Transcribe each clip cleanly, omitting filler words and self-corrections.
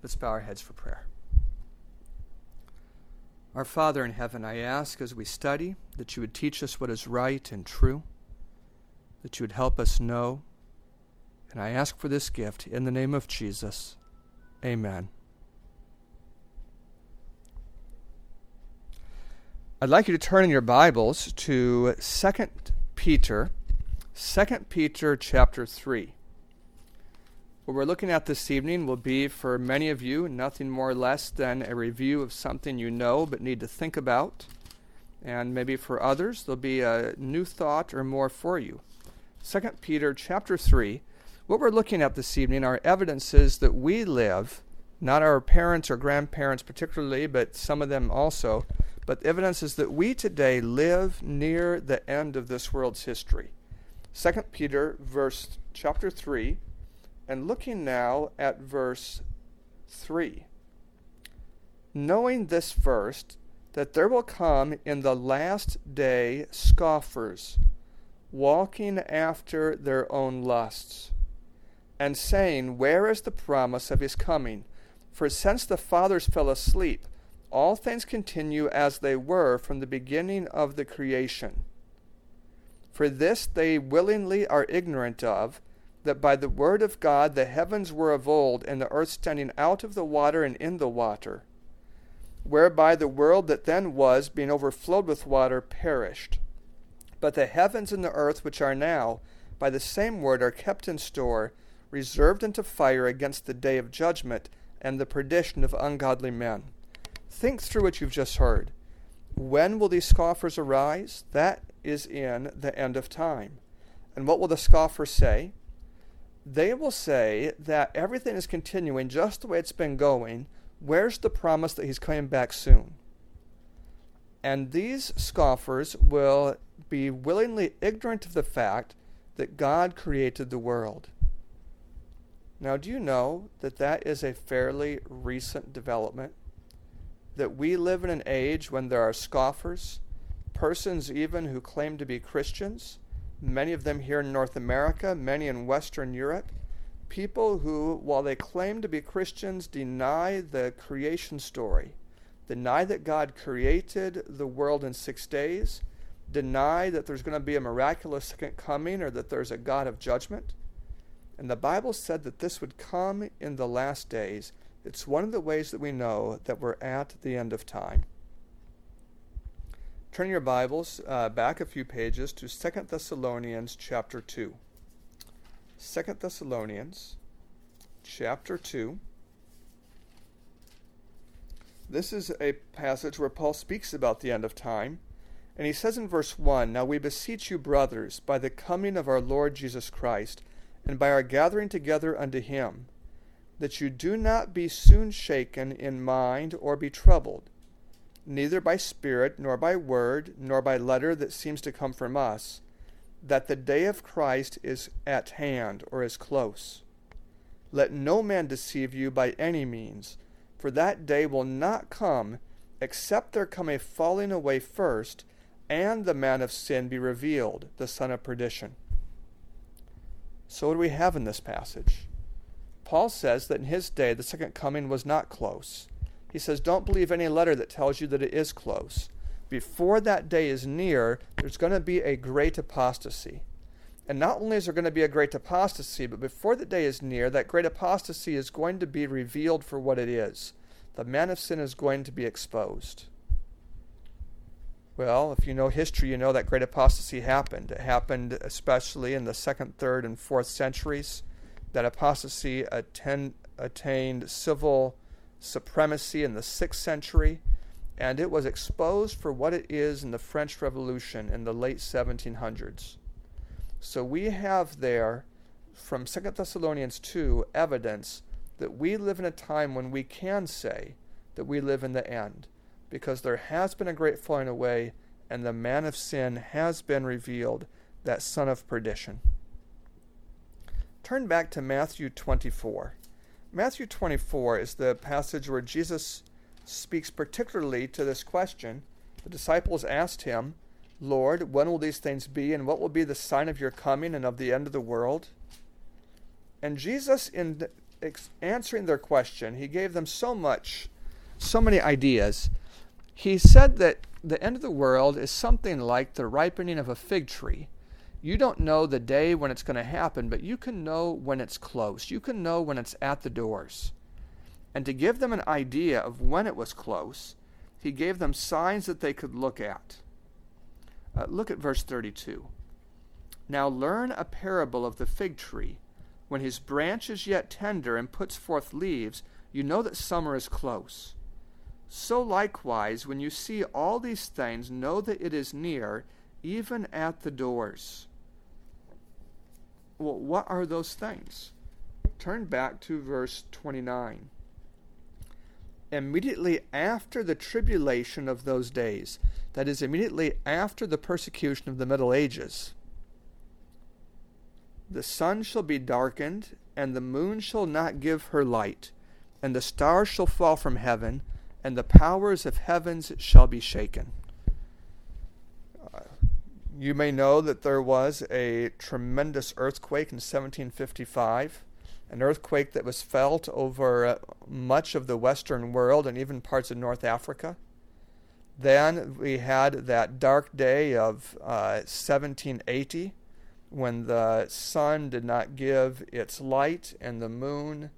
Let's bow our heads for prayer. Our Father in heaven, I ask as we study that you would teach us what is right and true, that you would help us know, and I ask for this gift in the name of Jesus. Amen. I'd like you to turn in your Bibles to 2 Peter chapter 3. What we're looking at this evening will be, for many of you, nothing more or less than a review of something you know but need to think about. And maybe for others, there'll be a new thought or more for you. 2 Peter chapter 3, what we're looking at this evening are evidences that we live, not our parents or grandparents particularly, but some of them also, but evidences that we today live near the end of this world's history. 2 Peter chapter 3, and looking now at verse 3. Knowing this first, that there will come in the last day scoffers, walking after their own lusts, and saying, Where is the promise of his coming? For since the fathers fell asleep, all things continue as they were from the beginning of the creation. For this they willingly are ignorant of, that by the word of God the heavens were of old, and the earth standing out of the water and in the water, whereby the world that then was, being overflowed with water, perished. But the heavens and the earth which are now, by the same word, are kept in store, reserved unto fire against the day of judgment and the perdition of ungodly men. Think through what you've just heard. When will these scoffers arise? That is in the end of time. And what will the scoffers say? They will say that everything is continuing just the way it's been going. Where's the promise that he's coming back soon? And these scoffers will be willingly ignorant of the fact that God created the world. Now, do you know that that is a fairly recent development? That we live in an age when there are scoffers, persons even who claim to be Christians, many of them here in North America, many in Western Europe, people who, while they claim to be Christians, deny the creation story, deny that God created the world in 6 days, deny that there's going to be a miraculous second coming or that there's a God of judgment. And the Bible said that this would come in the last days. It's one of the ways that we know that we're at the end of time. Turn your Bibles back a few pages to 2 Thessalonians chapter 2. 2 Thessalonians chapter 2. This is a passage where Paul speaks about the end of time. And he says in verse 1, Now we beseech you, brothers, by the coming of our Lord Jesus Christ, and by our gathering together unto him, that you do not be soon shaken in mind or be troubled, neither by spirit, nor by word, nor by letter that seems to come from us, that the day of Christ is at hand, or is close. Let no man deceive you by any means, for that day will not come, except there come a falling away first, and the man of sin be revealed, the son of perdition. So what do we have in this passage? Paul says that in his day the second coming was not close. He says, don't believe any letter that tells you that it is close. Before that day is near, there's going to be a great apostasy. And not only is there going to be a great apostasy, but before the day is near, that great apostasy is going to be revealed for what it is. The man of sin is going to be exposed. Well, if you know history, you know that great apostasy happened. It happened especially in the 2nd, 3rd, and 4th centuries. That apostasy attained civil supremacy in the 6th century, and it was exposed for what it is in the French Revolution in the late 1700s. So we have there, from 2 Thessalonians 2, evidence that we live in a time when we can say that we live in the end, because there has been a great falling away, and the man of sin has been revealed, that son of perdition. Turn back to Matthew 24. Matthew 24 is the passage where Jesus speaks particularly to this question. The disciples asked him, Lord, when will these things be, and what will be the sign of your coming and of the end of the world? And Jesus, in answering their question, he gave them so many ideas. He said that the end of the world is something like the ripening of a fig tree. You don't know the day when it's going to happen, but you can know when it's close. You can know when it's at the doors. And to give them an idea of when it was close, he gave them signs that they could look at. Look at verse 32. Now learn a parable of the fig tree. When his branch is yet tender and puts forth leaves, you know that summer is close. So likewise, when you see all these things, know that it is near, even at the doors. Well, what are those things? Turn back to verse 29. Immediately after the tribulation of those days, that is, immediately after the persecution of the Middle Ages, the sun shall be darkened, and the moon shall not give her light, and the stars shall fall from heaven, and the powers of heavens shall be shaken. You may know that there was a tremendous earthquake in 1755, an earthquake that was felt over much of the Western world and even parts of North Africa. Then we had that dark day of 1780, when the sun did not give its light and the moon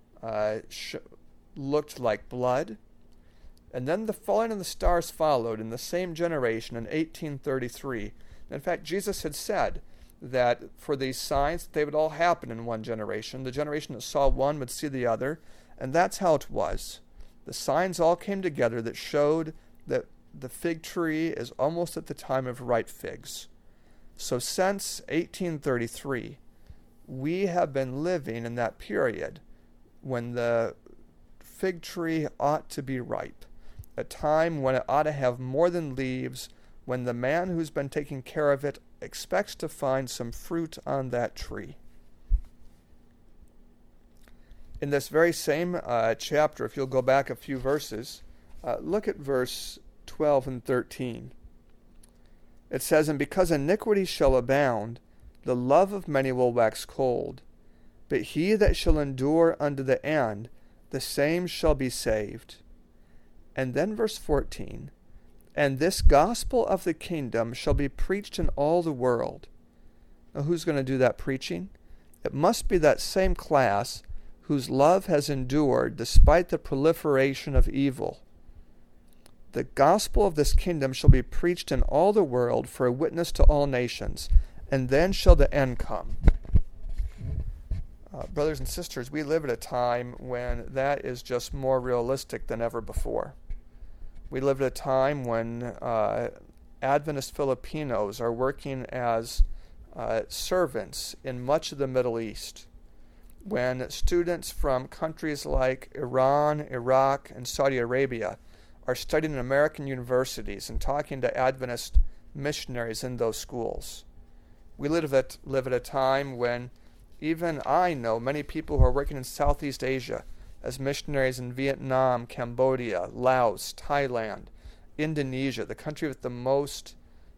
looked like blood. And then the falling of the stars followed in the same generation in 1833. In fact, Jesus had said that for these signs, they would all happen in one generation. The generation that saw one would see the other, and that's how it was. The signs all came together that showed that the fig tree is almost at the time of ripe figs. So since 1833, we have been living in that period when the fig tree ought to be ripe, a time when it ought to have more than leaves, when the man who's been taking care of it expects to find some fruit on that tree. In this very same chapter, if you'll go back a few verses, look at verse 12 and 13. It says, And because iniquity shall abound, the love of many will wax cold. But he that shall endure unto the end, the same shall be saved. And then verse 14, And this gospel of the kingdom shall be preached in all the world. Now who's going to do that preaching? It must be that same class whose love has endured despite the proliferation of evil. The gospel of this kingdom shall be preached in all the world for a witness to all nations, and then shall the end come. Brothers and sisters, we live at a time when that is just more realistic than ever before. We live at a time when Adventist Filipinos are working as servants in much of the Middle East, when students from countries like Iran, Iraq, and Saudi Arabia are studying in American universities and talking to Adventist missionaries in those schools. We live at a time when even I know many people who are working in Southeast Asia as missionaries in Vietnam, Cambodia, Laos, Thailand, Indonesia, the country with the most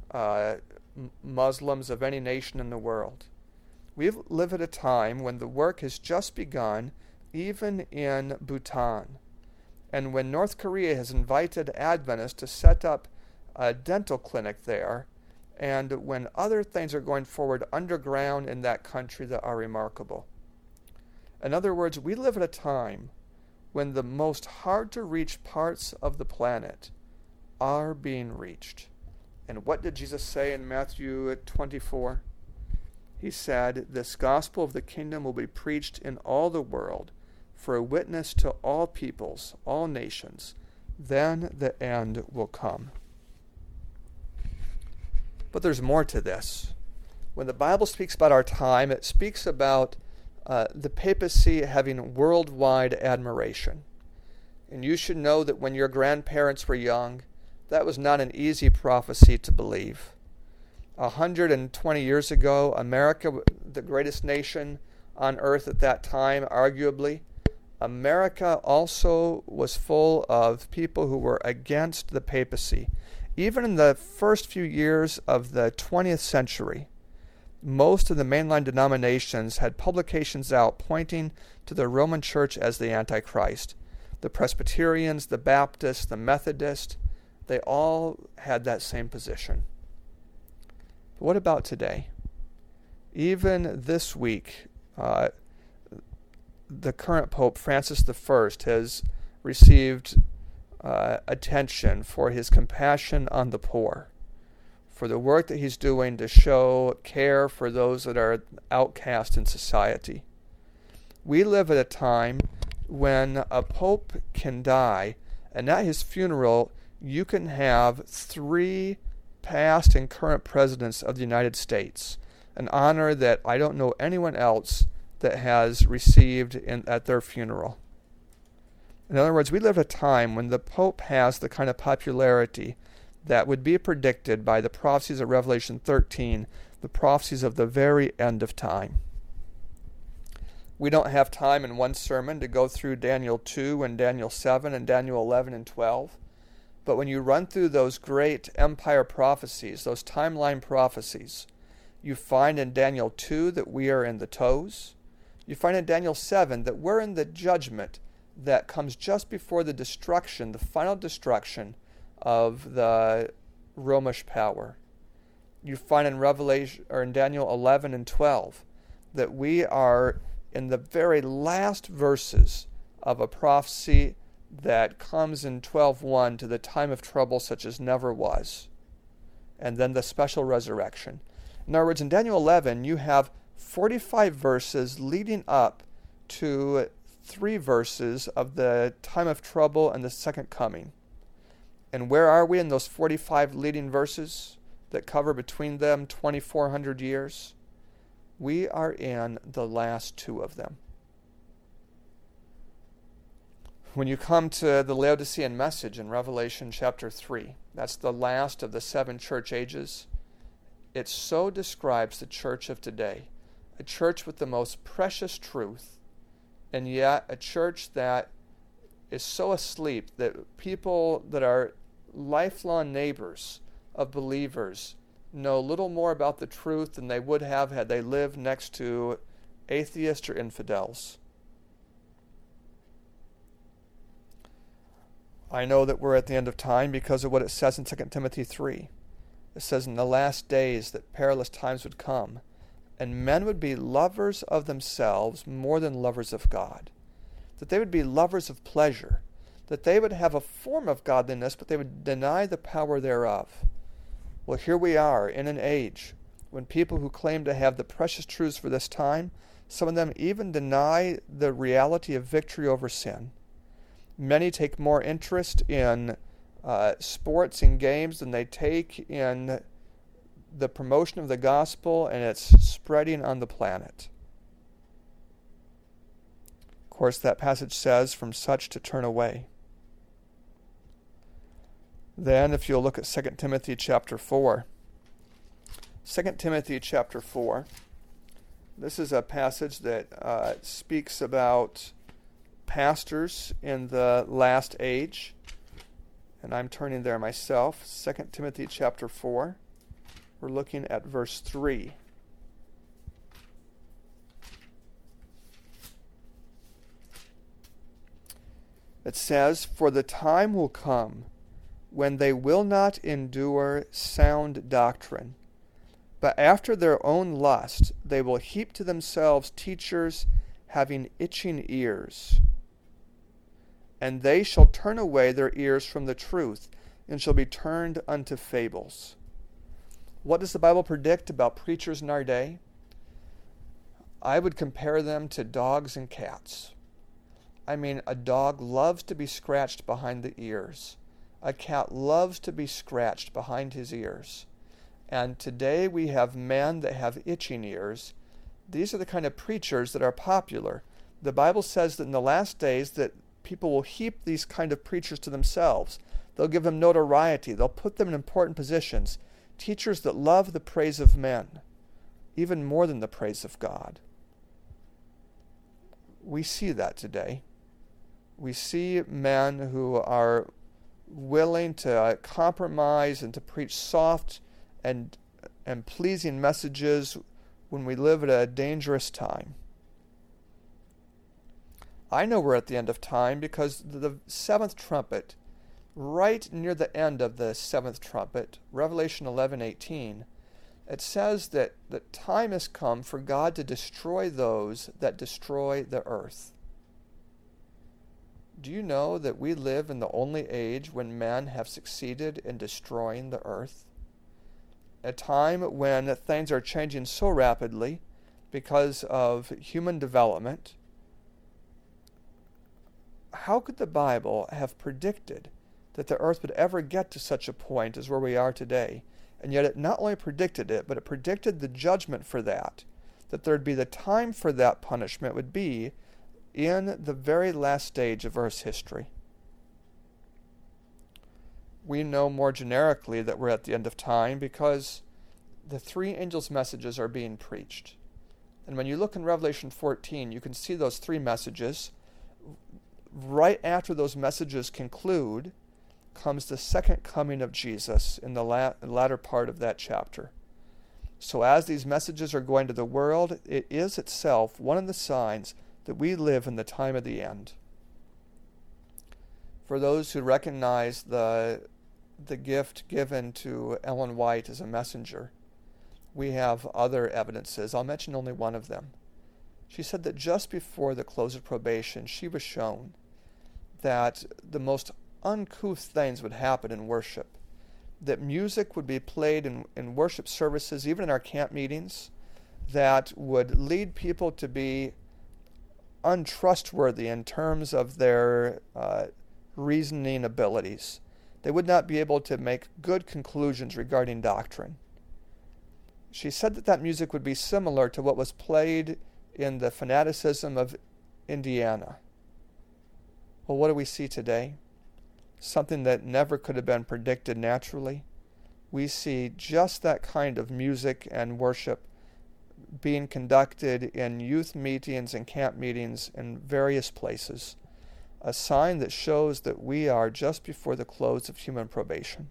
Muslims of any nation in the world. We live at a time when the work has just begun, even in Bhutan, and when North Korea has invited Adventists to set up a dental clinic there, and when other things are going forward underground in that country that are remarkable. In other words, we live at a time when the most hard-to-reach parts of the planet are being reached. And what did Jesus say in Matthew 24? He said, This gospel of the kingdom will be preached in all the world for a witness to all peoples, all nations. Then the end will come. But there's more to this. When the Bible speaks about our time, it speaks about the papacy having worldwide admiration. And you should know that when your grandparents were young, that was not an easy prophecy to believe. 120 years ago, America, the greatest nation on earth at that time, arguably, America also was full of people who were against the papacy. Even in the first few years of the 20th century, most of the mainline denominations had publications out pointing to the Roman Church as the Antichrist. The Presbyterians, the Baptists, the Methodists, they all had that same position. But what about today? Even this week, the current Pope, Francis I, has received attention for his compassion on the poor, for the work that he's doing to show care for those that are outcast in society. We live at a time when a pope can die, and at his funeral you can have 3 past and current presidents of the United States, an honor that I don't know anyone else that has received at their funeral. In other words, we live at a time when the Pope has the kind of popularity that would be predicted by the prophecies of Revelation 13, the prophecies of the very end of time. We don't have time in one sermon to go through Daniel 2 and Daniel 7 and Daniel 11 and 12, but when you run through those great empire prophecies, those timeline prophecies, you find in Daniel 2 that we are in the toes. You find in Daniel 7 that we're in the judgment that comes just before the destruction, the final destruction of the Romish power. You find in Revelation or in Daniel 11 and 12 that we are in the very last verses of a prophecy that comes in 12:1 to the time of trouble such as never was, and then the special resurrection. In other words, in Daniel 11 you have 45 verses leading up to 3 verses of the time of trouble and the second coming. And where are we in those 45 leading verses that cover between them 2,400 years? We are in the last 2 of them. When you come to the Laodicean message in Revelation chapter 3, that's the last of the 7 church ages. It so describes the church of today, a church with the most precious truth, and yet a church that is so asleep that people that are lifelong neighbors of believers know little more about the truth than they would have had they lived next to atheists or infidels. I know that we're at the end of time because of what it says in 2 Timothy 3. It says in the last days that perilous times would come, and men would be lovers of themselves more than lovers of God. That they would be lovers of pleasure. That they would have a form of godliness, but they would deny the power thereof. Well, here we are in an age when people who claim to have the precious truths for this time, some of them even deny the reality of victory over sin. Many take more interest in sports and games than they take in the promotion of the gospel and its spreading on the planet. Of course, that passage says, from such to turn away. Then, if you'll look at 2 Timothy chapter 4. 2 Timothy chapter 4. This is a passage that speaks about pastors in the last age. And I'm turning there myself. 2 Timothy chapter 4. We're looking at verse 3. It says, "For the time will come when they will not endure sound doctrine, but after their own lust they will heap to themselves teachers having itching ears. And they shall turn away their ears from the truth, and shall be turned unto fables." What does the Bible predict about preachers in our day? I would compare them to dogs and cats. I mean, a dog loves to be scratched behind the ears. A cat loves to be scratched behind his ears. And today we have men that have itching ears. These are the kind of preachers that are popular. The Bible says that in the last days that people will heap these kind of preachers to themselves. They'll give them notoriety. They'll put them in important positions. Teachers that love the praise of men, even more than the praise of God. We see that today. We see men who are willing to compromise and to preach soft and pleasing messages when we live at a dangerous time. I know we're at the end of time because the seventh trumpet, right near the end of the seventh trumpet, Revelation 11:18, it says that the time has come for God to destroy those that destroy the earth. Do you know that we live in the only age when men have succeeded in destroying the earth? A time when things are changing so rapidly because of human development. How could the Bible have predicted that the earth would ever get to such a point as where we are today? And yet it not only predicted it, but it predicted the judgment for that there'd be the time for that punishment would be in the very last stage of Earth's history. We know more generically that we're at the end of time because the three angels' messages are being preached. And when you look in Revelation 14, you can see those three messages. Right after those messages conclude comes the second coming of Jesus in the latter part of that chapter. So as these messages are going to the world, it is itself one of the signs that we live in the time of the end. For those who recognize the gift given to Ellen White as a messenger, we have other evidences. I'll mention only one of them. She said that just before the close of probation, she was shown that the most uncouth things would happen in worship, that music would be played in worship services, even in our camp meetings, that would lead people to be untrustworthy in terms of their reasoning abilities. They would not be able to make good conclusions regarding doctrine. She said that music would be similar to what was played in the fanaticism of Indiana. Well, what do we see today? Something that never could have been predicted naturally. We see just that kind of music and worship being conducted in youth meetings and camp meetings in various places, a sign that shows that we are just before the close of human probation.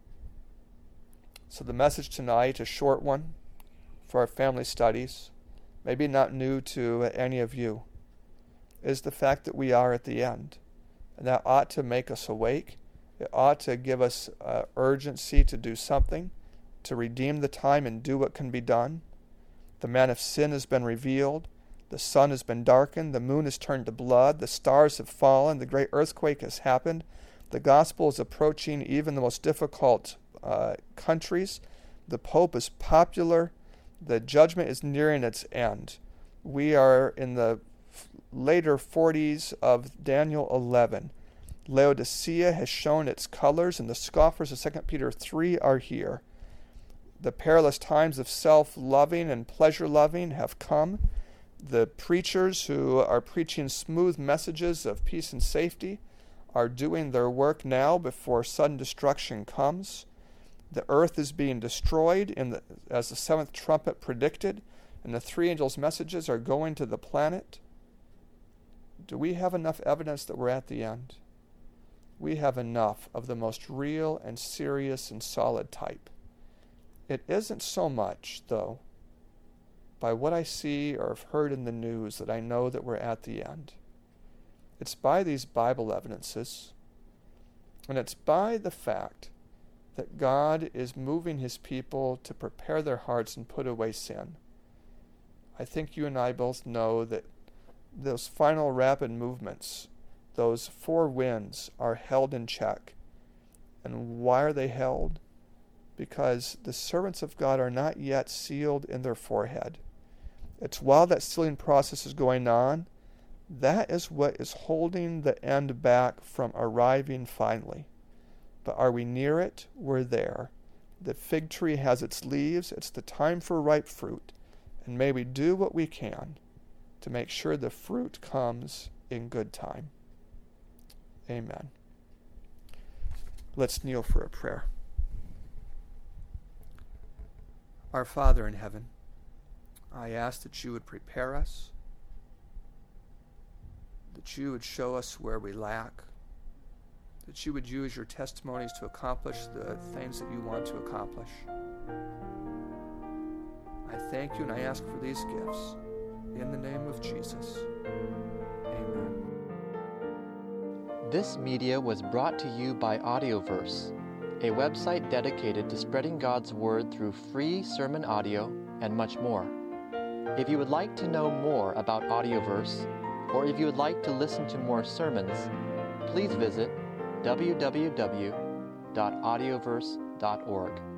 So the message tonight, a short one for our family studies, maybe not new to any of you, is the fact that we are at the end. And that ought to make us awake. It ought to give us urgency to do something, to redeem the time and do what can be done. The man of sin has been revealed. The sun has been darkened. The moon has turned to blood. The stars have fallen. The great earthquake has happened. The gospel is approaching even the most difficult countries. The Pope is popular. The judgment is nearing its end. We are in the later 40s of Daniel 11. Laodicea has shown its colors, and the scoffers of 2 Peter 3 are here. The perilous times of self-loving and pleasure-loving have come. The preachers who are preaching smooth messages of peace and safety are doing their work now before sudden destruction comes. The earth is being destroyed as the seventh trumpet predicted, and the three angels' messages are going to the planet. Do we have enough evidence that we're at the end? We have enough of the most real and serious and solid type. It isn't so much, though, by what I see or have heard in the news that I know that we're at the end. It's by these Bible evidences, and it's by the fact that God is moving his people to prepare their hearts and put away sin. I think you and I both know that those final rapid movements, those four winds, are held in check. And why are they held? Because the servants of God are not yet sealed in their forehead. It's while that sealing process is going on, that is what is holding the end back from arriving finally. But are we near it? We're there. The fig tree has its leaves. It's the time for ripe fruit. And may we do what we can to make sure the fruit comes in good time. Amen. Let's kneel for a prayer. Our Father in heaven, I ask that you would prepare us, that you would show us where we lack, that you would use your testimonies to accomplish the things that you want to accomplish. I thank you and I ask for these gifts. In the name of Jesus. Amen. This media was brought to you by Audioverse, a website dedicated to spreading God's Word through free sermon audio and much more. If you would like to know more about Audioverse, or if you would like to listen to more sermons, please visit www.audioverse.org.